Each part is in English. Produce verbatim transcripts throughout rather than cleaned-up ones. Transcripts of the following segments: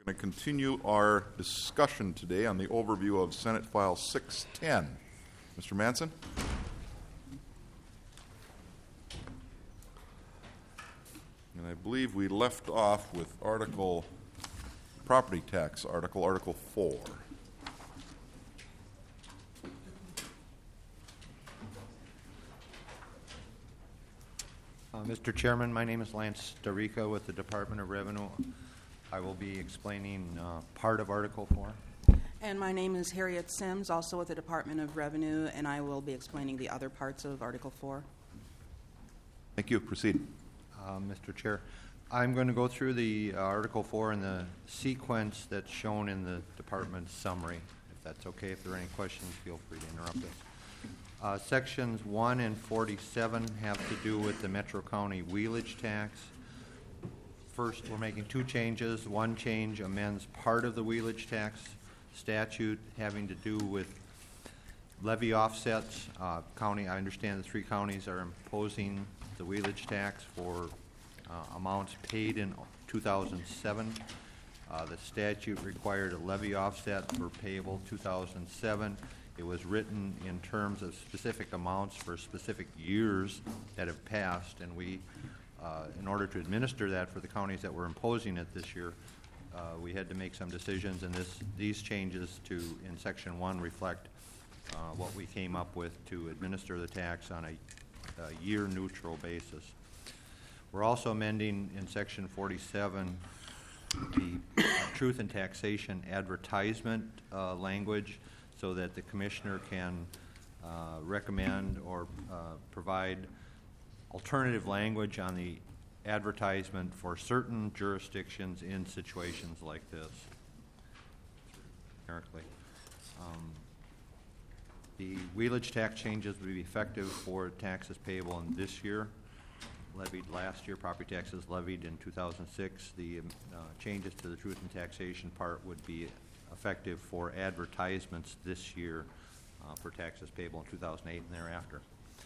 to continue our discussion today on the overview of Senate File six ten. Mister Manson? And I believe we left off with Article Property Tax Article, Article four. Uh, Mister Chairman, my name is Lance Darica with the Department of Revenue. I will be explaining uh, part of Article four. And my name is Harriet Sims, also with the Department of Revenue, and I will be explaining the other parts of Article four. Thank you. Proceed. Uh, Mister Chair, I'm going to go through the uh, Article four in the sequence that's shown in the Department's summary. If that's okay, if there are any questions, feel free to interrupt us. Uh, sections one and forty-seven have to do with the Metro County wheelage tax. First, we're making two changes. One change amends part of the wheelage tax statute having to do with levy offsets. Uh, county, I understand the three counties are imposing the wheelage tax for uh, amounts paid in two thousand seven. Uh, the statute required a levy offset for payable two thousand seven. It was written in terms of specific amounts for specific years that have passed, and we, uh, in order to administer that for the counties that were imposing it this year, uh, we had to make some decisions, and this, these changes to, in Section one, reflect uh, what we came up with to administer the tax on a, a year-neutral basis. We're also amending in Section forty-seven the uh, truth in taxation advertisement uh, language, so that the commissioner can uh, recommend or uh, provide alternative language on the advertisement for certain jurisdictions in situations like this. Generically. Um, the wheelage tax changes will be effective for taxes payable in this year, levied last year, property taxes levied in two thousand six. The uh, changes to the truth in taxation part would be effective for advertisements this year uh, for taxes payable in two thousand eight and thereafter.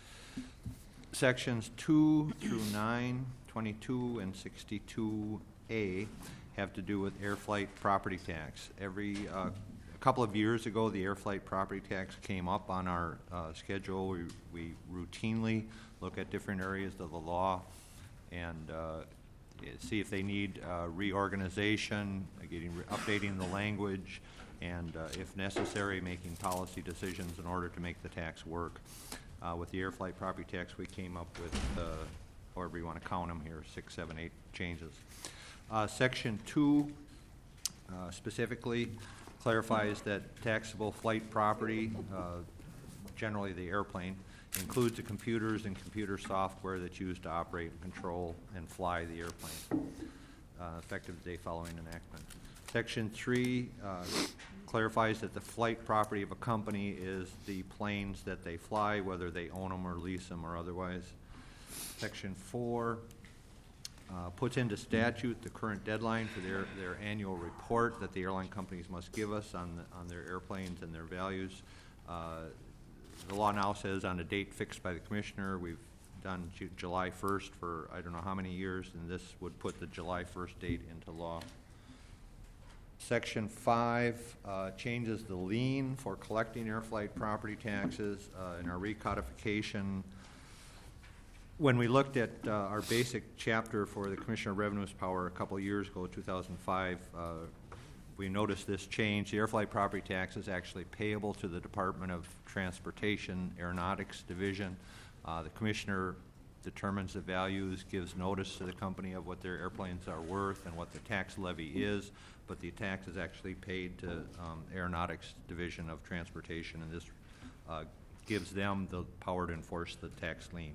Sections two through nine, twenty-two, and sixty-two A have to do with air flight property tax. Every uh, a couple of years ago, the air flight property tax came up on our uh, schedule. We, we routinely look at different areas of the law and uh, see if they need uh, reorganization, uh, getting re updating the language, and uh, if necessary, making policy decisions in order to make the tax work. Uh, with the air flight property tax, we came up with, uh, however you want to count them here, six, seven, eight changes. Uh, section two uh, specifically clarifies that taxable flight property, uh, generally the airplane, includes the computers and computer software that's used to operate, control, and fly the airplane, uh, effective the day following enactment. Section three uh, clarifies that the flight property of a company is the planes that they fly, whether they own them or lease them or otherwise. Section four uh, puts into statute the current deadline for their, their annual report that the airline companies must give us on, the, on their airplanes and their values. Uh, The law now says on a date fixed by the commissioner. We've done Ju July first for I don't know how many years, and this would put the July first date into law. Section five uh, changes the lien for collecting air flight property taxes uh, in our recodification. When we looked at uh, our basic chapter for the Commissioner of Revenue's power a couple of years ago, two thousand five, uh, we noticed this change. The air flight property tax is actually payable to the Department of Transportation Aeronautics Division. Uh, the commissioner determines the values, gives notice to the company of what their airplanes are worth and what the tax levy is, but the tax is actually paid to um, Aeronautics Division of Transportation, and this uh, gives them the power to enforce the tax lien.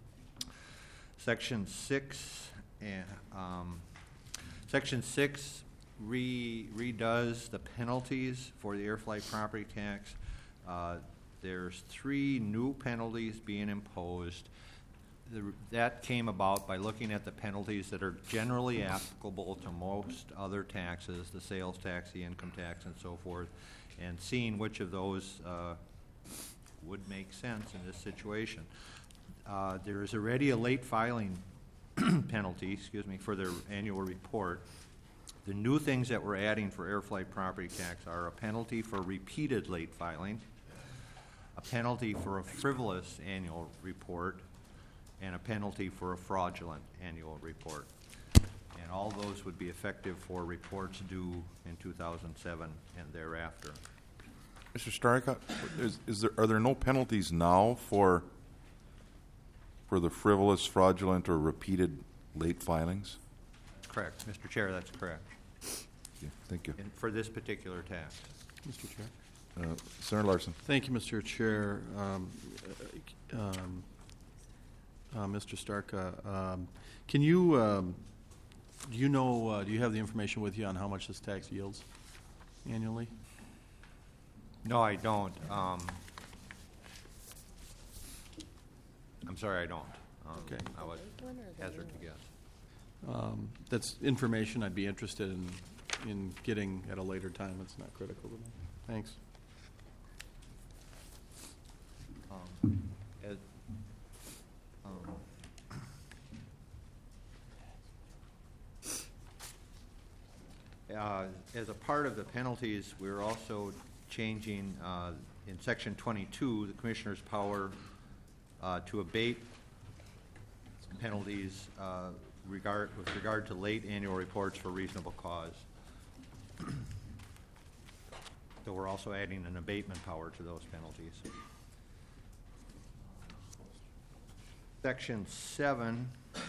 Section six, and, um, Section six Re redoes the penalties for the air flight property tax. Uh, there's three new penalties being imposed. The, that came about by looking at the penalties that are generally applicable to most other taxes, the sales tax, the income tax, and so forth, and seeing which of those uh, would make sense in this situation. Uh, there is already a late filing penalty, excuse me, for their annual report. The new things that we're adding for air flight property tax are a penalty for repeated late filing, a penalty for a frivolous annual report, and a penalty for a fraudulent annual report. And all those would be effective for reports due in two thousand seven and thereafter. Mister Stark, uh, is, is there, are there no penalties now for, for the frivolous, fraudulent, or repeated late filings? Correct. Mister Chair, that's correct. Yeah, thank you. And for this particular tax. Mister Chair. Uh, Senator Larson. Thank you, Mister Chair. Um, uh, um, uh, Mister Stark, uh, um, can you, um, do you know, uh, do you have the information with you on how much this tax yields annually? No, I don't. Um, I'm sorry, I don't. Um, Okay. I would hazard to guess. Um, that's information I'd be interested in, in getting at a later time. It's not critical to me. Thanks. Um, as, um, uh, as a part of the penalties, we're also changing uh, in section twenty-two the commissioner's power uh, to abate penalties uh, regard with regard to late annual reports for reasonable cause. So we're also adding an abatement power to those penalties. Section seven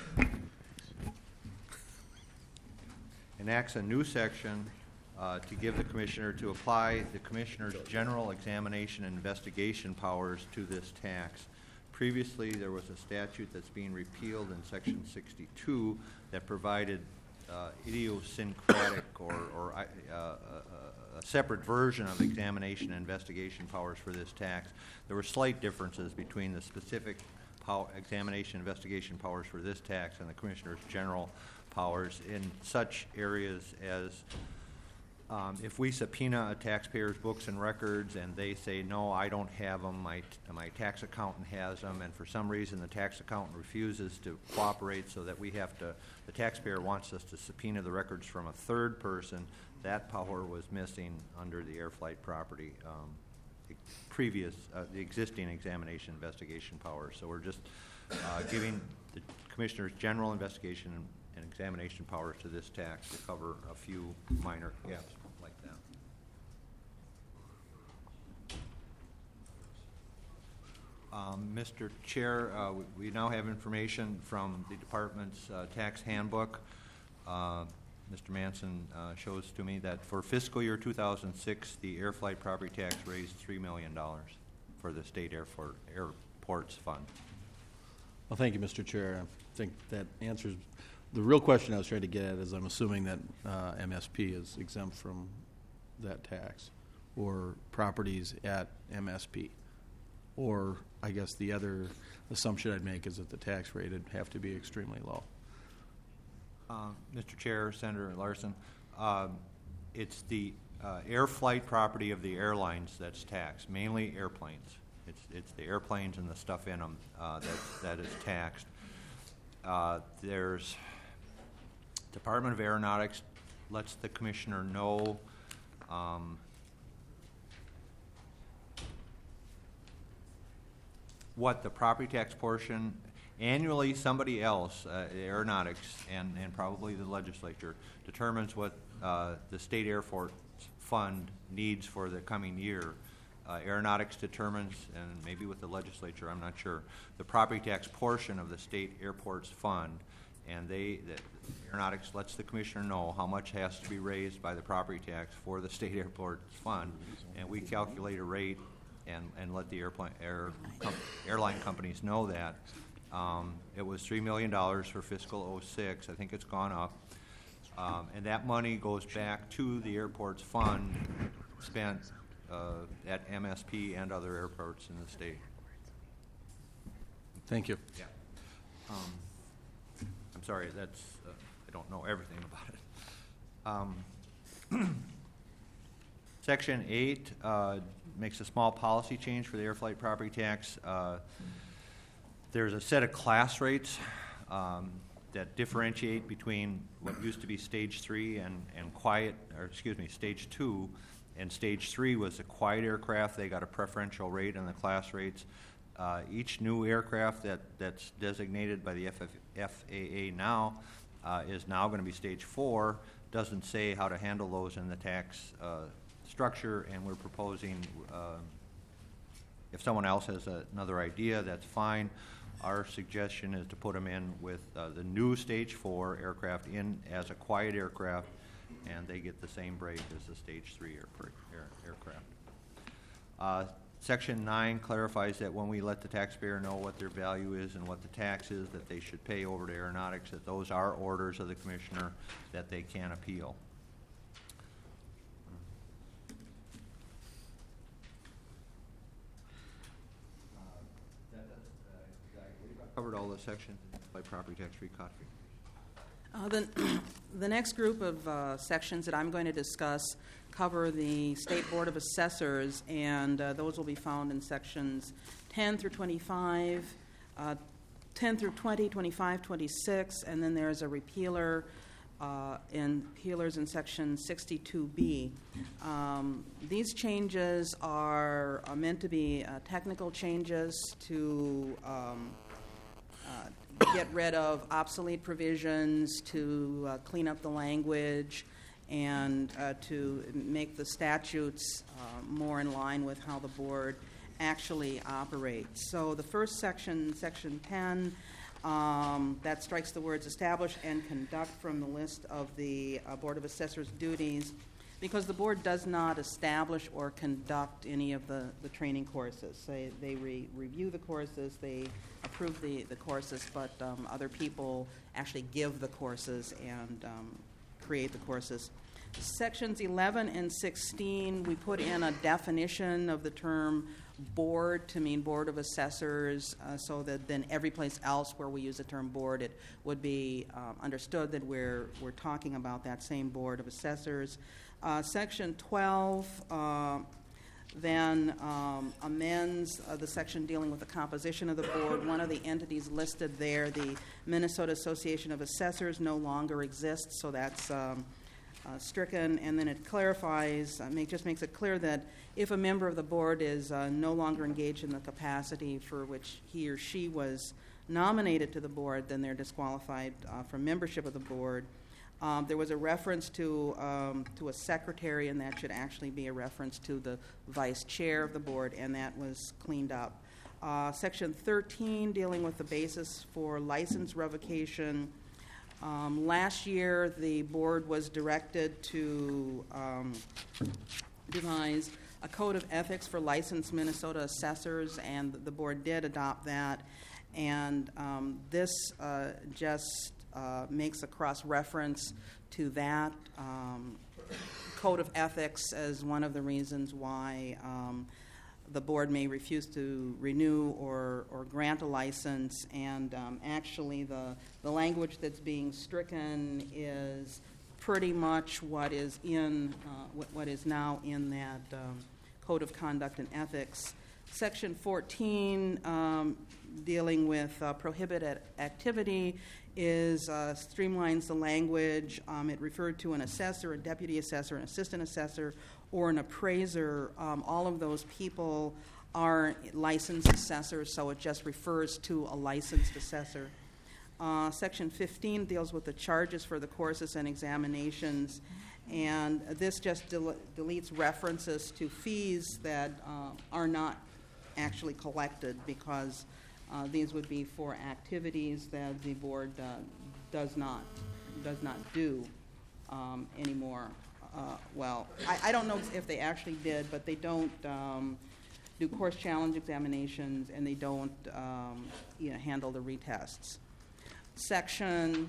enacts a new section uh, to give the commissioner to apply the commissioner's general examination and investigation powers to this tax. Previously, there was a statute that's being repealed in section sixty-two that provided uh, idiosyncratic or, or uh, uh, a separate version of examination and investigation powers for this tax. There were slight differences between the specific pow examination and investigation powers for this tax and the commissioner's general powers in such areas as Um, if we subpoena a taxpayer's books and records and they say, no, I don't have them, my, my tax accountant has them, and for some reason the tax accountant refuses to cooperate so that we have to, the taxpayer wants us to subpoena the records from a third person, that power was missing under the air flight property um, previous, uh, the existing examination investigation power. So we're just uh, giving the commissioner's general investigation and and examination powers to this tax to cover a few minor gaps like that. Um, Mister Chair, uh, we, we now have information from the department's uh, tax handbook. Uh, Mister Manson uh, shows to me that for fiscal year two thousand six, the air flight property tax raised three million dollars for the state airport, airports fund. Well, thank you, Mister Chair. I think that answers the real question I was trying to get at. Is I'm assuming that uh, M S P is exempt from that tax, or properties at M S P, or I guess the other assumption I'd make is that the tax rate would have to be extremely low. Uh, Mister Chair, Senator Larson, um, it's the uh, air flight property of the airlines that's taxed, mainly airplanes. It's, it's the airplanes and the stuff in them uh, that, that is taxed. Uh, there's Department of Aeronautics lets the commissioner know um, what the property tax portion annually. Somebody else, uh, Aeronautics and, and probably the legislature, determines what uh, the state Air Force fund needs for the coming year. Uh, Aeronautics determines, and maybe with the legislature, I'm not sure, the property tax portion of the state airports fund, and they, the Aeronautics lets the commissioner know how much has to be raised by the property tax for the state airports fund, and we calculate a rate and, and let the airplane, air, com airline companies know that. Um, it was three million dollars for fiscal oh six. I think it's gone up. Um, and that money goes back to the airports fund spent uh, at M S P and other airports in the state. Thank you. Yeah. Um, I'm sorry, that's, uh, I don't know everything about it. Um, Section eight uh, makes a small policy change for the air flight property tax. Uh, there's a set of class rates um, that differentiate between what used to be stage three and, and quiet, or excuse me, stage two, and stage three was a quiet aircraft. They got a preferential rate on the class rates. Uh, each new aircraft that, that's designated by the F A A now uh, is now going to be stage four. Doesn't say how to handle those in the tax uh, structure, and we're proposing, uh, if someone else has a, another idea, that's fine. Our suggestion is to put them in with uh, the new stage four aircraft in as a quiet aircraft, and they get the same break as the stage three air, air, aircraft. Uh, Section nine clarifies that when we let the taxpayer know what their value is and what the tax is that they should pay over to aeronautics, that those are orders of the commissioner that they can appeal. Covered all the sections by property tax recodification. Uh, the, the next group of uh, sections that I'm going to discuss cover the State Board of Assessors, and uh, those will be found in sections ten through twenty-five, uh, ten through twenty, twenty-five, twenty-six, and then there's a repealer uh, in peelers in section sixty-two B. Um, these changes are, are meant to be uh, technical changes to um, uh, get rid of obsolete provisions, to uh, clean up the language, and uh, to make the statutes uh, more in line with how the board actually operates. So the first section, section ten, um, that strikes the words establish and conduct from the list of the uh, Board of Assessors duties, because the board does not establish or conduct any of the, the training courses. They, they re- review the courses, they approve the, the courses, but um, other people actually give the courses and um, create the courses. Sections eleven and sixteen, we put in a definition of the term board to mean Board of Assessors, uh, so that then every place else where we use the term board, it would be um, understood that we're, we're talking about that same Board of Assessors. Uh, section twelve uh, then um, amends uh, the section dealing with the composition of the board. One of the entities listed there, the Minnesota Association of Assessors, no longer exists, so that's um, uh, stricken. And then it clarifies, uh, make, just makes it clear that if a member of the board is uh, no longer engaged in the capacity for which he or she was nominated to the board, then they're disqualified uh, from membership of the board. Um, there was a reference to um, to a secretary, and that should actually be a reference to the vice chair of the board, and that was cleaned up. Uh, section thirteen, dealing with the basis for license revocation. Um, last year, the board was directed to um, devise a code of ethics for licensed Minnesota assessors, and the board did adopt that. And um, this uh, just uh, makes a cross-reference to that um, code of ethics as one of the reasons why um, the board may refuse to renew or, or grant a license. And um, actually, the, the language that's being stricken is pretty much what is in uh, what, what is now in that um, code of conduct and ethics. Section fourteen, um, dealing with uh, prohibited activity, is uh, streamlines the language. Um, it referred to an assessor, a deputy assessor, an assistant assessor, or an appraiser. Um, all of those people are licensed assessors, so it just refers to a licensed assessor. Uh, Section fifteen deals with the charges for the courses and examinations, and this just del- deletes references to fees that uh, are not actually collected, because uh, these would be for activities that the board uh, does not does not do um, anymore. Uh, well, I, I don't know if they actually did, but they don't um, do course challenge examinations, and they don't um, you know, handle the retests. Section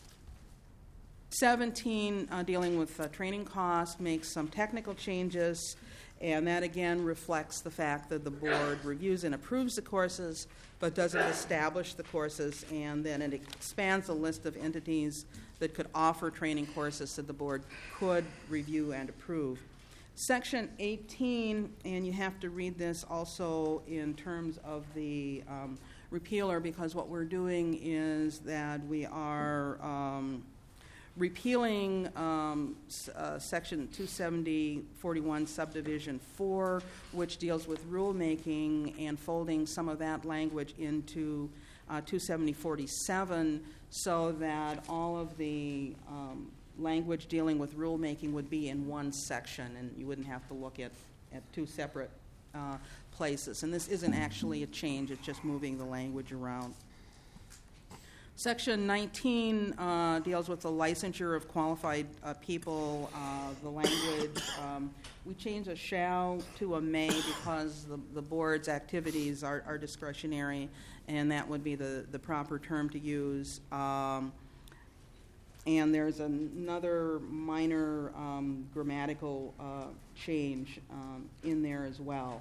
seventeen, uh, dealing with uh, training costs, makes some technical changes, and that again reflects the fact that the board reviews and approves the courses but doesn't establish the courses, and then it expands the list of entities that could offer training courses that the board could review and approve. Section eighteen, and you have to read this also in terms of the um, repealer because what we're doing is that we are um, repealing um, s- uh, Section two seventy forty-one Subdivision four, which deals with rulemaking, and folding some of that language into uh, two seventy forty-seven so that all of the um, language dealing with rulemaking would be in one section, and you wouldn't have to look at, at two separate uh, places. And this isn't actually a change, it's just moving the language around. Section nineteen uh, deals with the licensure of qualified uh, people. Uh, the language, um, we change a shall to a may because the, the board's activities are, are discretionary, and that would be the, the proper term to use. Um, and there's another minor um, grammatical uh, change um, in there as well.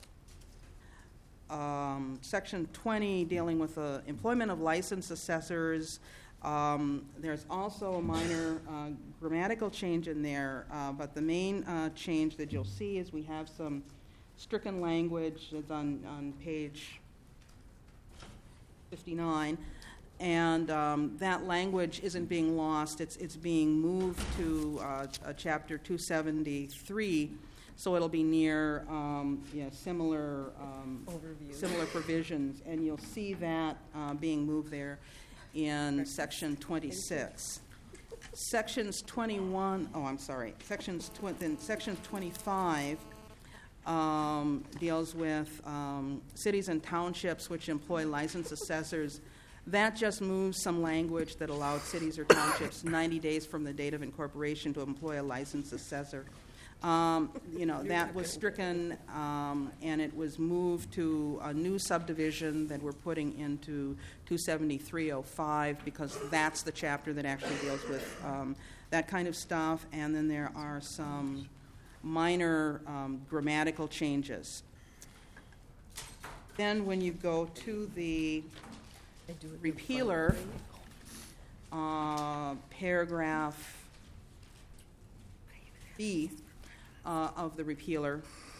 Um, Section twenty, dealing with the employment of licensed assessors. Um, there's also a minor uh, grammatical change in there, uh, but the main uh, change that you'll see is we have some stricken language that's on, on page fifty-nine, and um, that language isn't being lost. It's, it's being moved to uh, a chapter two seventy-three, so it'll be near um, you know, similar um, Overview. similar provisions, and you'll see that uh, being moved there in section twenty-six. Sections twenty-one, oh, I'm sorry, sections tw- then section twenty-five um, deals with um, cities and townships which employ licensed assessors. That just moves some language that allowed cities or townships ninety days from the date of incorporation to employ a licensed assessor. Um, you know, that was stricken, um, and it was moved to a new subdivision that we're putting into two seventy-three oh five because that's the chapter that actually deals with um, that kind of stuff. And then there are some minor um, grammatical changes. Then when you go to the They do it repealer, uh, paragraph B uh, of the repealer,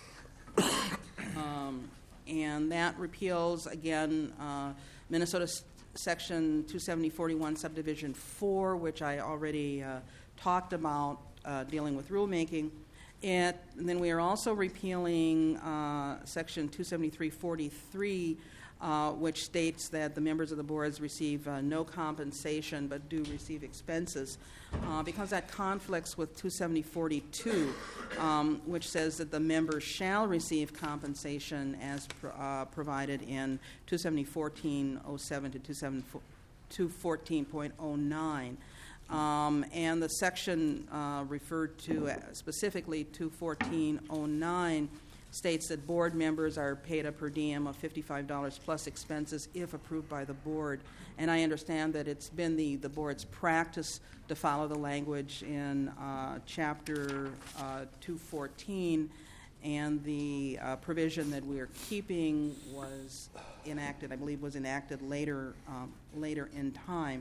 um, and that repeals, again, uh, Minnesota s- Section two seventy forty-one Subdivision four, which I already uh, talked about, uh, dealing with rulemaking. It, and then we are also repealing uh, Section two seventy-three forty-three, uh, which states that the members of the boards receive uh, no compensation but do receive expenses, uh, because that conflicts with two seventy forty-two, um, which says that the members shall receive compensation as pro- uh, provided in two seventy fourteen oh seven to two fourteen point oh nine. Um, and the section uh, referred to uh, specifically two fourteen oh nine states that board members are paid a per diem of fifty-five dollars plus expenses if approved by the board. And I understand that it's been the, the board's practice to follow the language in uh, Chapter uh, two fourteen, and the uh, provision that we're keeping was enacted, I believe was enacted later, um, later in time.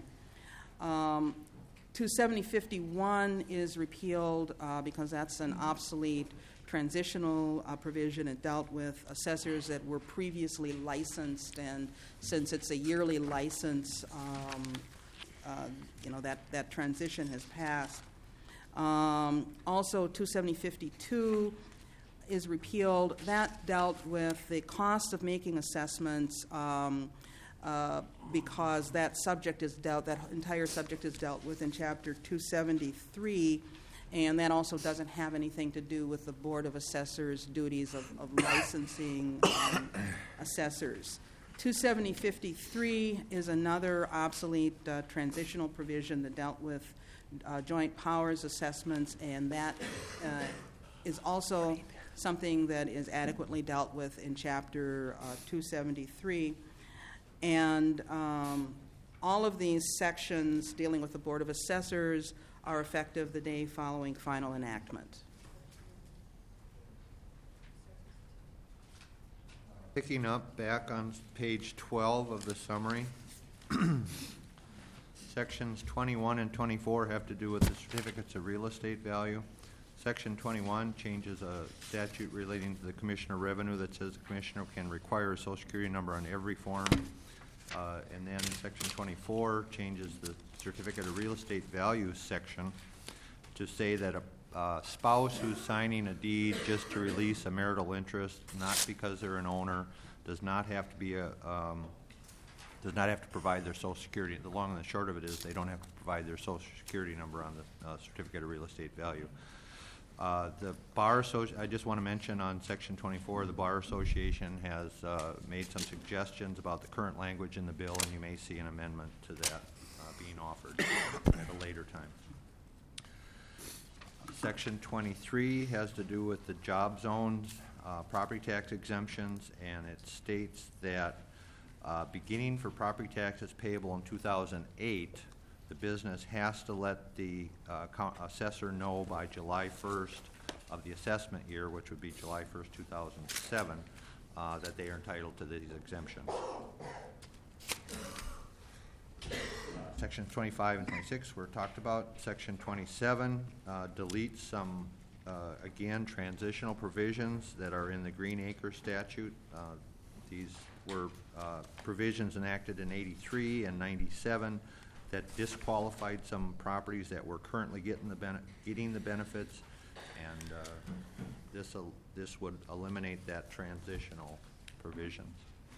Um, two seventy fifty-one is repealed uh, because that's an obsolete transitional uh, provision. It dealt with assessors that were previously licensed, and since it's a yearly license, um, uh, you know, that, that transition has passed. Um, also, two seventy fifty-two is repealed. That dealt with the cost of making assessments, um, uh, because that subject is dealt, that entire subject is dealt with in Chapter two seventy-three, and that also doesn't have anything to do with the Board of Assessors' duties of, of licensing um, assessors. two seventy fifty-three is another obsolete uh, transitional provision that dealt with uh, joint powers assessments, and that uh, is also something that is adequately dealt with in Chapter uh, two seventy-three. And um, all of these sections dealing with the Board of Assessors are effective the day following final enactment. Picking up back on page twelve of the summary, sections twenty-one and twenty-four have to do with the certificates of real estate value. Section twenty-one changes a statute relating to the Commissioner of Revenue that says the Commissioner can require a Social Security number on every form Uh, And then section twenty-four changes the certificate of real estate value section to say that a uh, spouse who's signing a deed just to release a marital interest, not because they're an owner, does not have to be a, um, does not have to provide their social security. The long and the short of it is they don't have to provide their social security number on the uh, certificate of real estate value. Uh, the Bar Associ- I just want to mention on section twenty-four, the Bar Association has uh, made some suggestions about the current language in the bill, and you may see an amendment to that uh, being offered at a later time. Section twenty-three has to do with the job zones, uh, property tax exemptions, and it states that uh, beginning for property taxes payable in two thousand eight, the business has to let the uh, co- assessor know by July first of the assessment year, which would be July first, two thousand seven, uh, that they are entitled to these exemptions. Sections twenty-five and twenty-six were talked about. Section twenty-seven uh, deletes some, uh, again, transitional provisions that are in the Green Acre statute. Uh, these were uh, provisions enacted in eighty-three and ninety-seven that disqualified some properties that were currently getting the bene- getting the benefits, and uh, this el- this would eliminate that transitional provisions.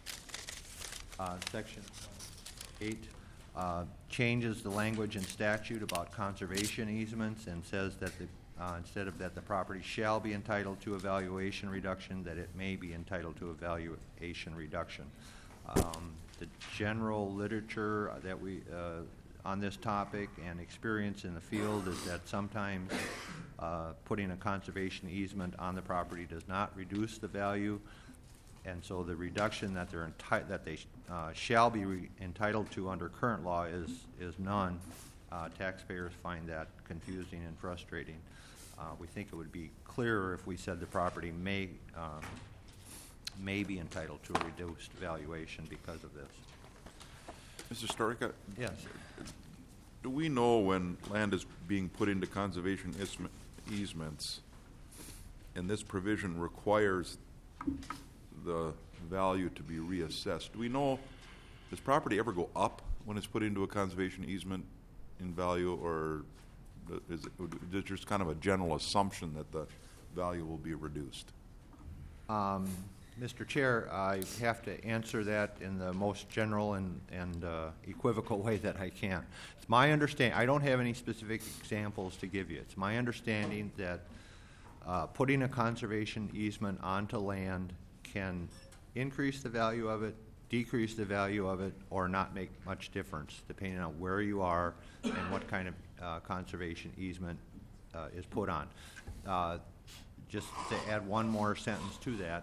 Uh, section eight uh, changes the language in statute about conservation easements and says that the uh, instead of that the property shall be entitled to a valuation reduction, that it may be entitled to a valuation reduction. Um, the general literature that we uh, on this topic and experience in the field is that sometimes uh, putting a conservation easement on the property does not reduce the value, and so the reduction that they're enti- that they uh, shall be re- entitled to under current law is is none. Uh, taxpayers find that confusing and frustrating. Uh, we think it would be clearer if we said the property may um, may be entitled to a reduced valuation because of this. Mister Storica, Yes. do we know when land is being put into conservation easem- easements, and this provision requires the value to be reassessed? Do we know, does property ever go up when it's put into a conservation easement in value, or is it, is it just kind of a general assumption that the value will be reduced? Um, Mister Chair, I have to answer that in the most general and, and uh, equivocal way that I can. It's my understanding, I don't have any specific examples to give you. It's my understanding that uh, putting a conservation easement onto land can increase the value of it, decrease the value of it, or not make much difference, depending on where you are and what kind of uh, conservation easement uh, is put on. Uh, just to add one more sentence to that,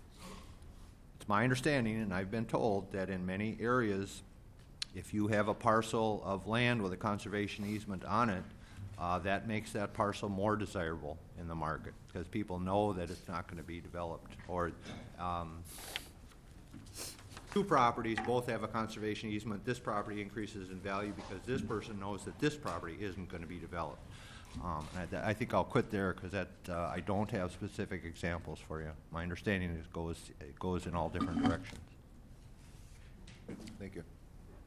it's my understanding, and I've been told, that in many areas, if you have a parcel of land with a conservation easement on it, uh, that makes that parcel more desirable in the market, because people know that it's not going to be developed. Or um, two properties both have a conservation easement. This property increases in value because this person knows that this property isn't going to be developed. Um, and I, I think I'll quit there because that uh, I don't have specific examples for you. My understanding is it goes it goes in all different directions. Thank you.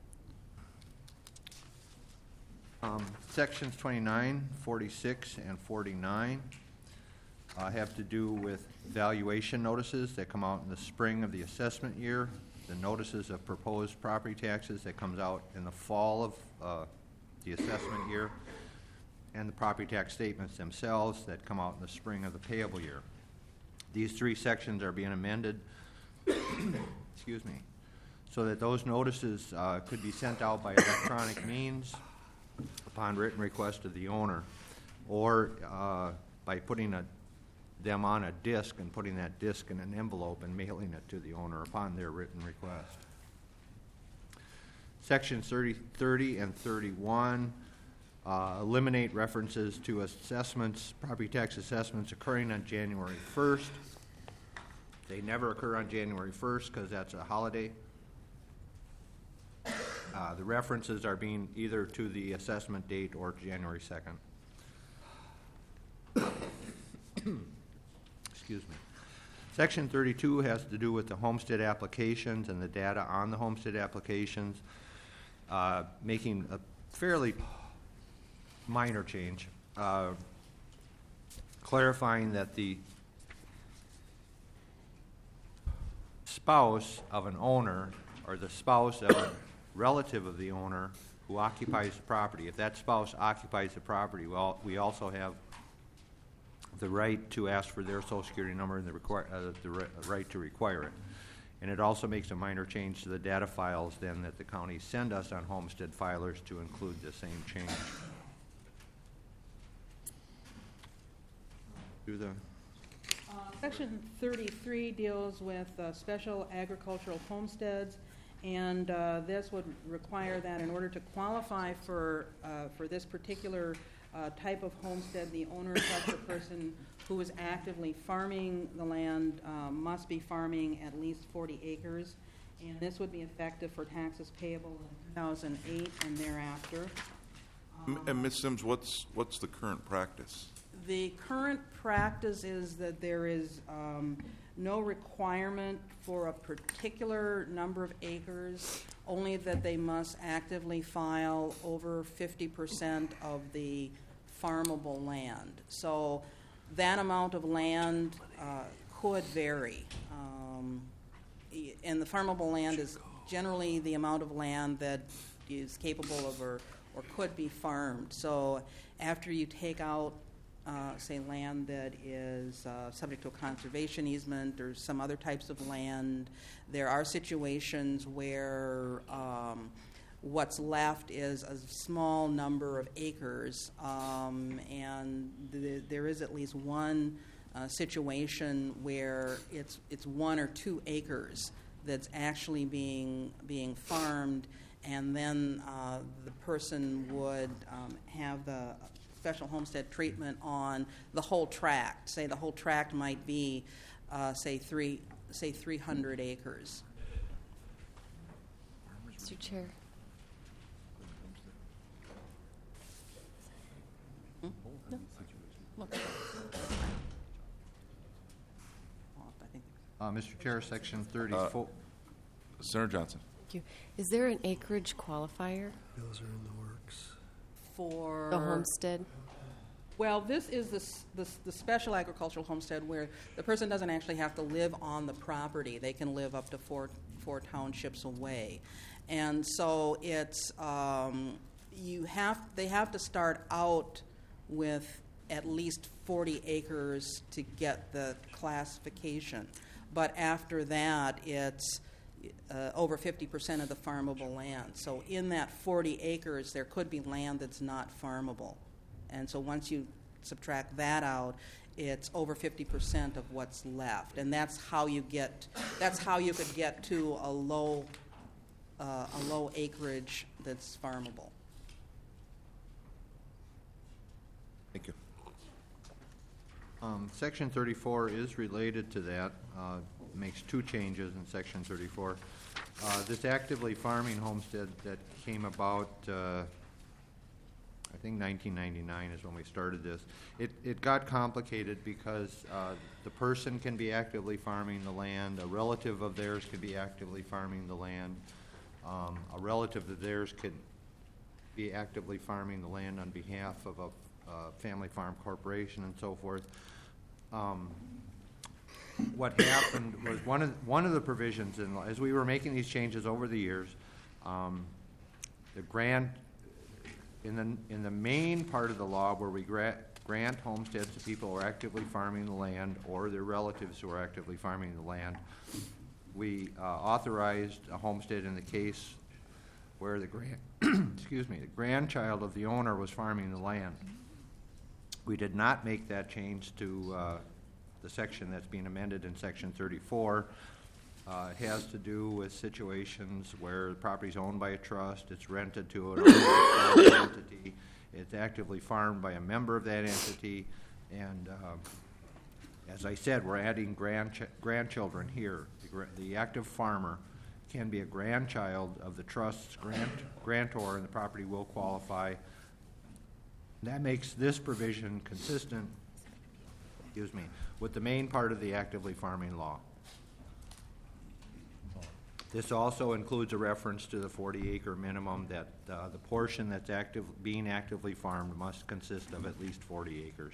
Um, sections twenty-nine, forty-six, and forty-nine uh, have to do with valuation notices that come out in the spring of the assessment year, the notices of proposed property taxes that comes out in the fall of uh, the assessment year, and the property tax statements themselves that come out in the spring of the payable year. These three sections are being amended, excuse me, so that those notices uh, could be sent out by electronic means upon written request of the owner, or uh, by putting a, them on a disc and putting that disc in an envelope and mailing it to the owner upon their written request. Sections thirty, thirty and thirty-one Uh, eliminate references to assessments, property tax assessments occurring on January first. They never occur on January first because that's a holiday. Uh, the references are being either to the assessment date or January second. Excuse me. Section thirty-two has to do with the homestead applications and the data on the homestead applications, uh, making a fairly minor change, uh, clarifying that the spouse of an owner or the spouse of a relative of the owner who occupies the property, if that spouse occupies the property, well, we also have the right to ask for their social security number and the, require, uh, the ri- right to require it. And it also makes a minor change to the data files then that the county send us on homestead filers to include the same change. Do the Uh, Section thirty-three deals with uh, special agricultural homesteads, and uh, this would require that in order to qualify for, uh, for this particular uh, type of homestead, the owner of such a person who is actively farming the land uh, must be farming at least forty acres, and this would be effective for taxes payable in two thousand eight and thereafter. M- And Miz Sims, what's, what's the current practice? The current practice is that there is um, no requirement for a particular number of acres, only that they must actively file over fifty percent of the farmable land. So that amount of land uh, could vary. Um, e- and the farmable land is generally the amount of land that is capable of or, or could be farmed. So after you take out Uh, say, land that is uh, subject to a conservation easement or some other types of land, there are situations where um, what's left is a small number of acres, um, and th- there is at least one uh, situation where it's it's one or two acres that's actually being being farmed, and then uh, the person would um, have the special homestead treatment on the whole tract. Say the whole tract might be, uh, say three, say three hundred acres. Mister Chair. Hmm? No. Look. Well, I think Uh, Mister Chair, Section thirty-four. Senator Johnson. Thank you. Is there an acreage qualifier? Those are in the works. for The homestead? Well, this is the, s- the, s- the special agricultural homestead where the person doesn't actually have to live on the property. They can live up to four, four townships away. And so it's, um, you have, they have to start out with at least forty acres to get the classification. But after that, it's uh, over fifty percent of the farmable land. So in that forty acres, there could be land that's not farmable. And so once you subtract that out, it's over fifty percent of what's left. And that's how you get, that's how you could get to a low, uh, a low acreage that's farmable. Thank you. Um, Section thirty-four is related to that, uh, makes two changes in Section thirty-four. Uh, This actively farming homestead that came about, uh, I think nineteen ninety-nine is when we started this. It, it got complicated because uh, the person can be actively farming the land, a relative of theirs could be actively farming the land, um, a relative of theirs could be actively farming the land on behalf of a uh, family farm corporation and so forth. Um, what happened was one of one of the provisions in as we were making these changes over the years, um, the grant in the in the main part of the law where we grant grant homesteads to people who are actively farming the land or their relatives who are actively farming the land, we uh, authorized a homestead in the case where the grand excuse me the grandchild of the owner was farming the land. We did not make that change to uh, the section that's being amended in Section thirty-four. Uh, it has to do with situations where the property is owned by a trust, it's rented to an entity, it's actively farmed by a member of that entity, and uh, as I said, we're adding grandch- grandchildren here. The, gra- the active farmer can be a grandchild of the trust's grant- grantor, and the property will qualify. That makes this provision consistent excuse me, with the main part of the actively farming law. This also includes a reference to the forty acre minimum that uh, the portion that's active, being actively farmed must consist of at least forty acres.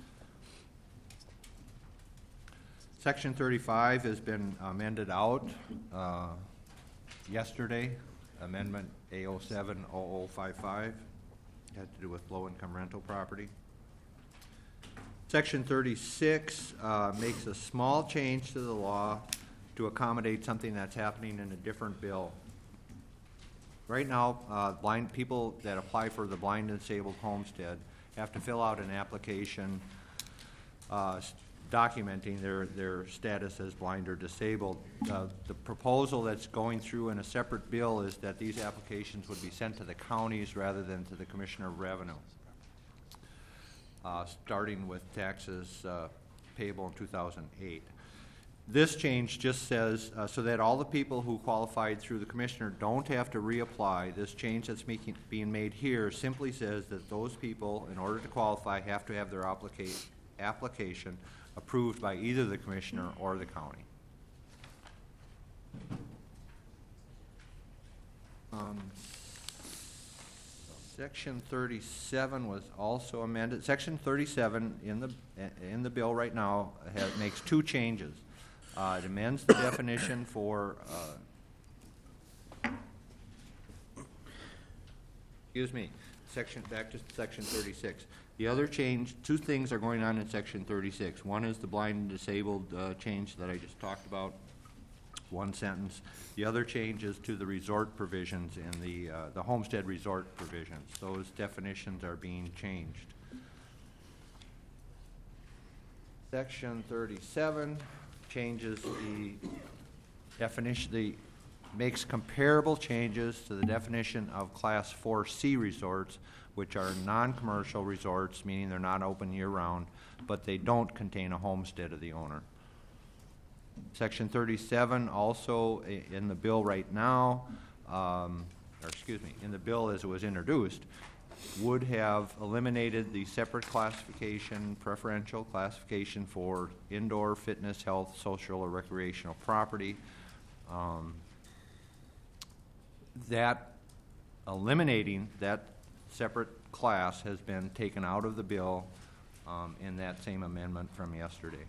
Section thirty-five has been amended out uh, yesterday, Amendment A oh seven oh oh five five, had to do with low-income rental property. Section thirty-six uh, makes a small change to the law to accommodate something that's happening in a different bill. Right now, uh, blind people that apply for the blind and disabled homestead have to fill out an application uh, documenting their, their status as blind or disabled. Uh, the proposal that's going through in a separate bill is that these applications would be sent to the counties rather than to the Commissioner of Revenue, uh, starting with taxes uh, payable in two thousand eight. This change just says, uh, so that all the people who qualified through the Commissioner don't have to reapply. This change that's making, being made here simply says that those people, in order to qualify, have to have their applica- application approved by either the Commissioner or the county. Um, Section thirty-seven was also amended. Section thirty-seven in the in the bill right now has, makes two changes. Uh, it amends the definition for, uh, excuse me, section, back to section thirty-six. The other change, two things are going on in section thirty-six. One is the blind and disabled uh, change that I just talked about, one sentence. The other change is to the resort provisions in the, uh, the homestead resort provisions. Those definitions are being changed. Section thirty-seven changes the definition, the makes comparable changes to the definition of Class four C resorts, which are non-commercial resorts, meaning they're not open year-round, but they don't contain a homestead of the owner. Section thirty-seven also in the bill right now, um, or excuse me, in the bill as it was introduced, would have eliminated the separate classification, preferential classification for indoor fitness, health, social, or recreational property. Um, that eliminating that separate class has been taken out of the bill um, in that same amendment from yesterday.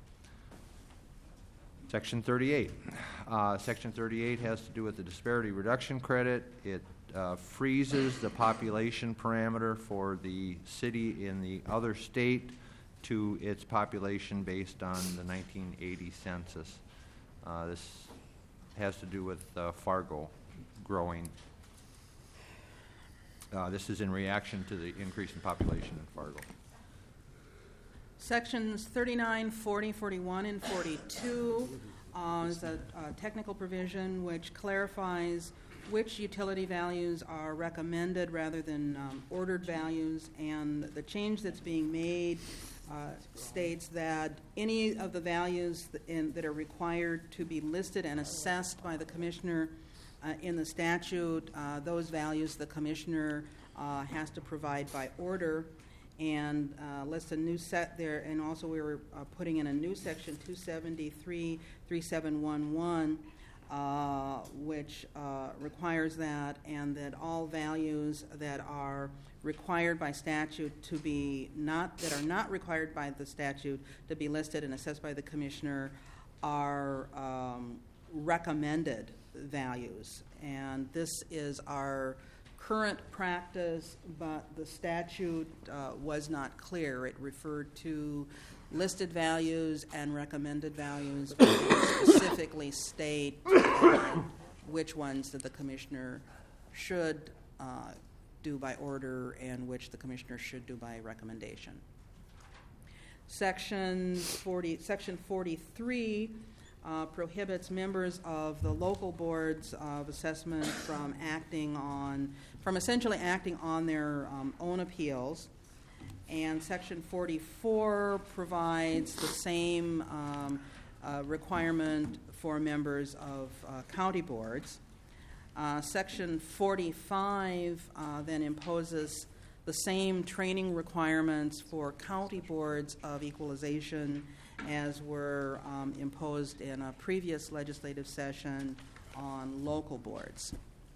Section thirty-eight. Uh, Section thirty-eight has to do with the disparity reduction credit. It uh, freezes the population parameter for the city in the other state to its population based on the nineteen eighty census. Uh, this has to do with uh, Fargo growing. Uh, this is in reaction to the increase in population in Fargo. Sections thirty-nine, forty, forty-one, and forty-two uh, is a, a technical provision which clarifies which utility values are recommended rather than um, ordered values, and the change that's being made uh, states that any of the values that, in, that are required to be listed and assessed by the Commissioner uh, in the statute, uh, those values the Commissioner uh, has to provide by order. And uh, lists a new set there, and also we were uh, putting in a new section two seventy-three, thirty-seven eleven, uh, which uh, requires that, and that all values that are required by statute to be not, that are not required by the statute to be listed and assessed by the Commissioner are um, recommended values. And this is our current practice, but the statute uh, was not clear. It referred to listed values and recommended values, but it didn't specifically state uh, which ones that the Commissioner should uh, do by order and which the Commissioner should do by recommendation. Section forty, Section forty-three Uh, prohibits members of the local boards of assessment from acting on, from essentially acting on their um, own appeals. And Section forty-four provides the same um, uh, requirement for members of uh, county boards. Uh, Section forty-five uh, then imposes the same training requirements for county boards of equalization as were um, imposed in a previous legislative session on local boards.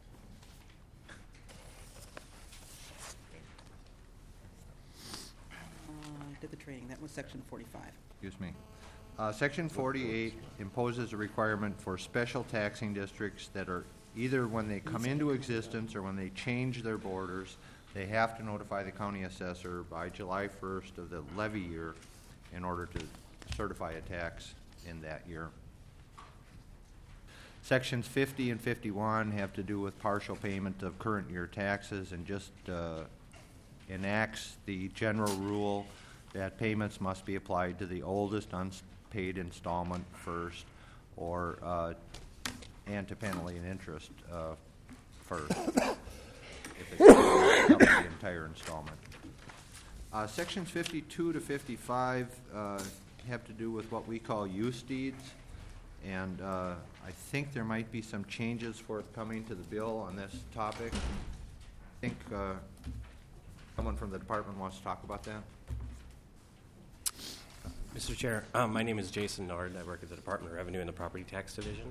Uh, I did the training. That was section forty-five. Excuse me. Uh, Section forty-eight imposes a requirement for special taxing districts that are either when they come into existence or when they change their borders, they have to notify the county assessor by July first of the levy year in order to certify a tax in that year. Sections fifty and fifty-one have to do with partial payment of current year taxes and just uh, enacts the general rule that payments must be applied to the oldest unpaid installment first, or uh, and to penalty and interest uh, first, if it's not the entire installment. Uh, sections fifty-two to fifty-five uh, have to do with what we call use deeds, and uh, I think there might be some changes forthcoming to the bill on this topic. I think uh, someone from the department wants to talk about that. Mister Chair, um, my name is Jason Nord. I work at the Department of Revenue in the Property Tax Division.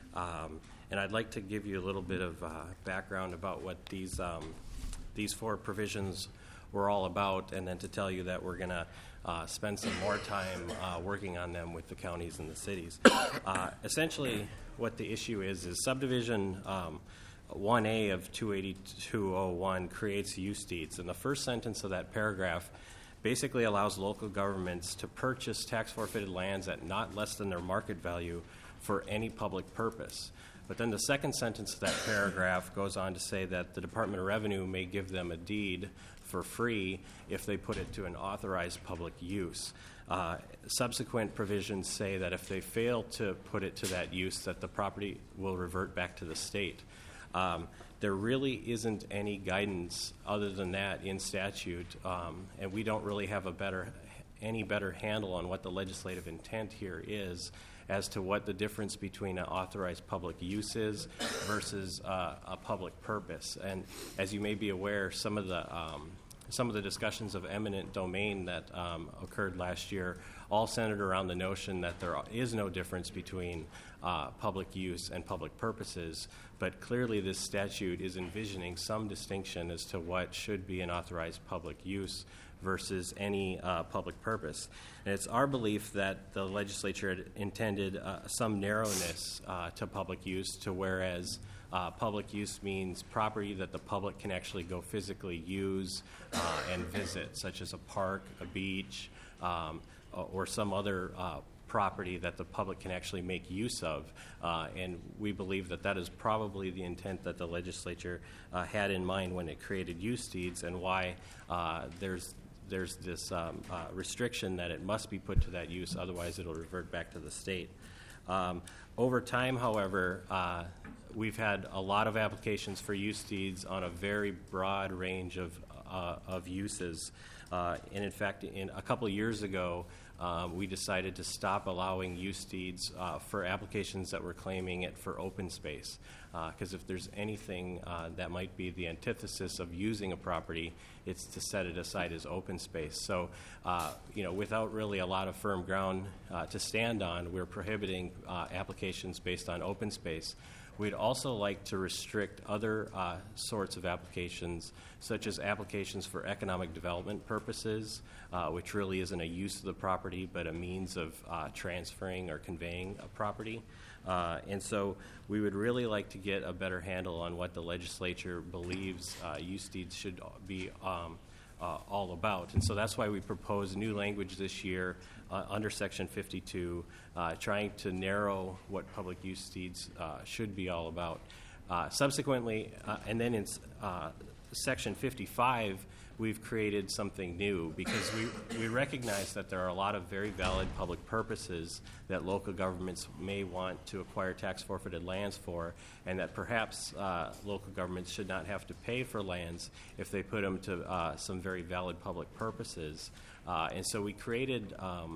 Um, and I'd like to give you a little bit of uh, background about what these um, these four provisions were all about, and then to tell you that we're going to uh, spend some more time uh, working on them with the counties and the cities. Uh, essentially, what the issue is is subdivision um, one A of two eighty-two oh one creates use deeds, and the first sentence of that paragraph basically allows local governments to purchase tax forfeited lands at not less than their market value for any public purpose. But then the second sentence of that paragraph goes on to say that the Department of Revenue may give them a deed for free if they put it to an authorized public use. Uh, subsequent provisions say that if they fail to put it to that use, that the property will revert back to the state. Um, there really isn't any guidance other than that in statute, um, and we don't really have a better, any better handle on what the legislative intent here is as to what the difference between an authorized public use is versus uh, a public purpose. And as you may be aware, some of the um, some of the discussions of eminent domain that um, occurred last year all centered around the notion that there is no difference between uh, public use and public purposes, but clearly this statute is envisioning some distinction as to what should be an authorized public use versus any uh, public purpose. And it's our belief that the legislature had intended uh, some narrowness uh, to public use, to whereas uh, public use means property that the public can actually go physically use uh, and visit, such as a park, a beach, um, or some other uh, property that the public can actually make use of. Uh, and we believe that that is probably the intent that the legislature uh, had in mind when it created use deeds, and why uh, there's there's this um, uh, restriction that it must be put to that use, otherwise it'll revert back to the state. Um, over time, however, uh, we've had a lot of applications for use deeds on a very broad range of, uh, of uses. Uh, and in fact, in a couple of years ago, um, we decided to stop allowing use deeds uh, for applications that were claiming it for open space. Because uh, if there's anything uh, that might be the antithesis of using a property, it's to set it aside as open space. So, uh, you know, without really a lot of firm ground uh, to stand on, we're prohibiting uh, applications based on open space. We'd also like to restrict other uh, sorts of applications, such as applications for economic development purposes, uh, which really isn't a use of the property, but a means of uh, transferring or conveying a property. Uh, and so we would really like to get a better handle on what the legislature believes uh, use deeds should be um, uh, all about. And so that's why we propose new language this year uh, under Section fifty-two, uh, trying to narrow what public use deeds uh, should be all about. Uh, subsequently, uh, and then in uh, Section fifty-five, we've created something new, because we, we recognize that there are a lot of very valid public purposes that local governments may want to acquire tax forfeited lands for, and that perhaps uh, local governments should not have to pay for lands if they put them to uh, some very valid public purposes. Uh, and so we created um,